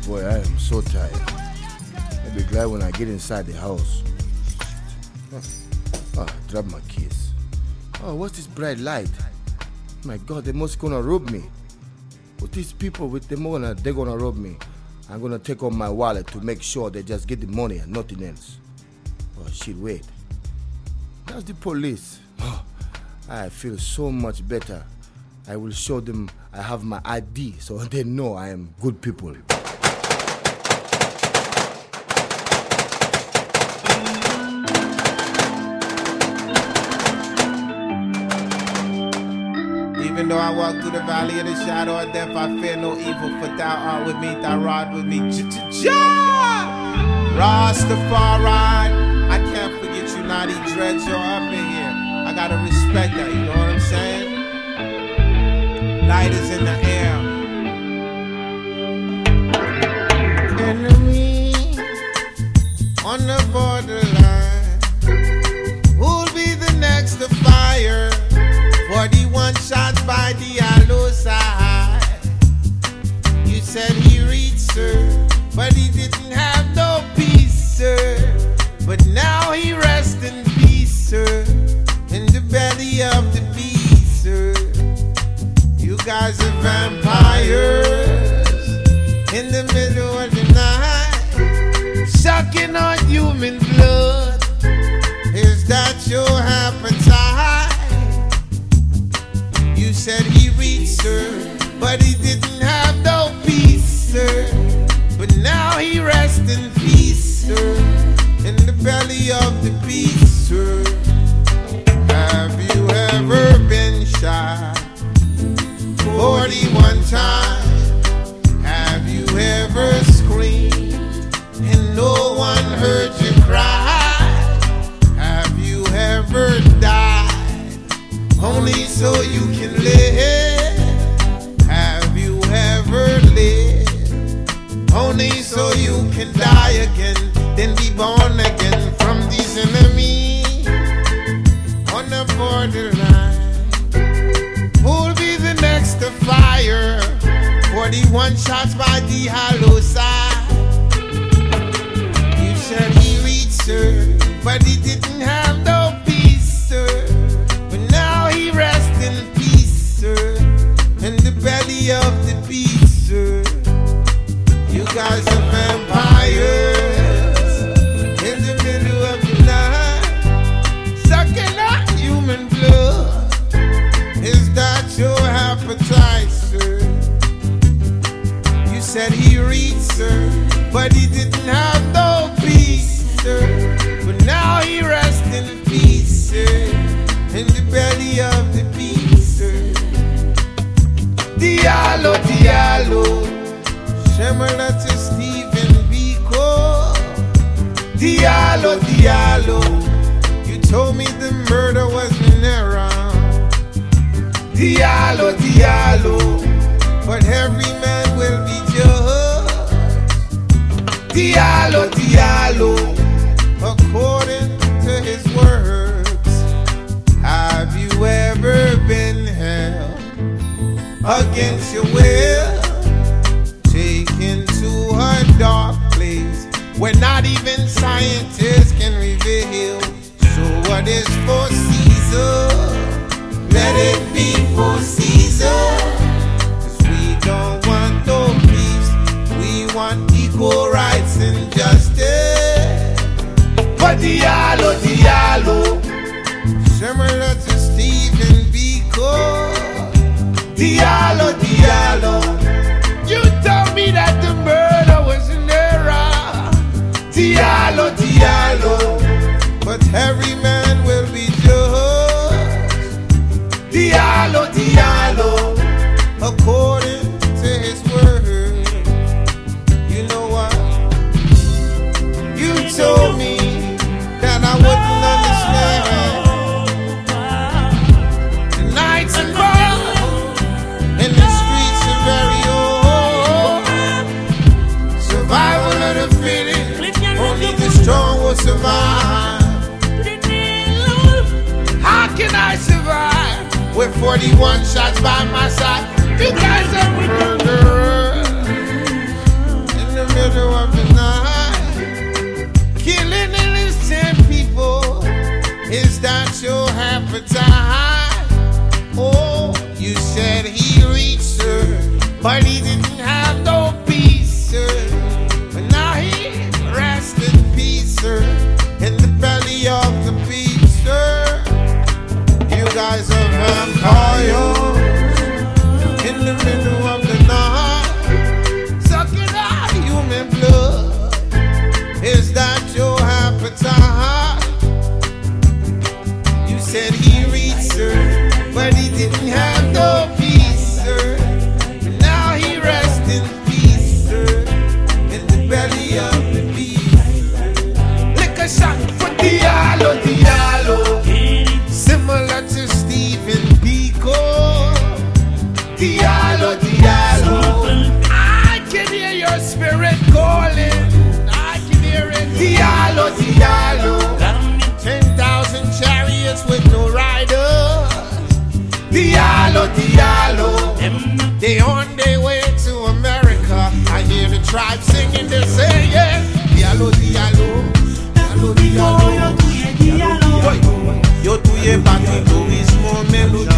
Boy, I am so tired. I'll be glad when I get inside the house. Drop my keys. Oh, what's this bright light? My God, they must gonna rob me. With these people, they're gonna rob me. I'm gonna take out my wallet to make sure they just get the money and nothing else. Oh shit, wait. That's the police. Oh, I feel so much better. I will show them I have my ID so they know I am good people. Even though I walk through the valley of the shadow of death, I fear no evil, for thou art with me, thy rod with me. Rastafari, I can't forget you, Naughty Dreads, you're up in here. I gotta respect that, you know what I'm saying? Light is in the air. Enemy on the borderline, who'll be the next to fire? 41 shots by Diallo side. You said he reached, sir, but he didn't have no peace, sir. But now he rests in peace, sir, in the belly of the beast, sir. You guys are vampires in the middle of the night, sucking on human blood. Is that your appetite? You said he reached, sir, but he didn't have no peace, sir. But now he rests in peace, sir, in the belly of the beast, sir. Have you ever been shot 41 times? Have you ever screamed and no one heard you cry? Have you ever died only so you can live? Have you ever lived only so you can die again, then be born again from these enemies on the borderline? Who'll be the next to fire? 41 shots by the hollow side. You said he reached, sir, but he didn't have no peace, sir. He rests in peace, sir, in the belly of the beast, sir. You guys are vampires in the middle of the night, sucking on human blood. Is that your appetite, sir? You said he reached, sir, but he didn't have no peace, sir. But now he rests in peace, sir, in the belly of the beast, sir. Diallo, Diallo, similar to Stephen Biko. Diallo, Diallo, you told me the murder wasn't around. Diallo, Diallo, but every man will be judged. Diallo, Diallo, according to his words. Have you ever been held against your will, taken to a dark place where not even scientists can reveal? So what is for Caesar, let it be for Caesar. 'Cause we don't want no peace, we want equal rights and justice. But Diallo, Diallo, similar to Stephen Biko. Diallo, Diallo, you told me that the murder was an error. Diallo, Diallo, but every man will be judged. Diallo, Diallo, according to his word. You know what? You told me that I wouldn't understand. Strong will survive. How can I survive with 41 shots by my side? You guys are murderers in the appetite. Oh, you said he reached her, but he didn't have no peace, sir. But now he rests in peace, sir, in the belly of the beast, sir. You guys are vampires in the middle of the night, sucking out human blood. Is that your appetite? You said he reached her, but he didn't have no peace, sir. But now he rests in peace, sir, in the belly of the beast. Lick a shot for Diallo, Diallo, similar to Stephen Biko. Diallo, Diallo, I can hear your spirit calling. I can hear it. Diallo, Diallo, 10,000 chariots with no riders. Diallo, Diallo, they on their way to America. I hear the tribe singing, they say yes. Diallo, Diallo, Diallo, Diallo, yo tuye bati turismo melody.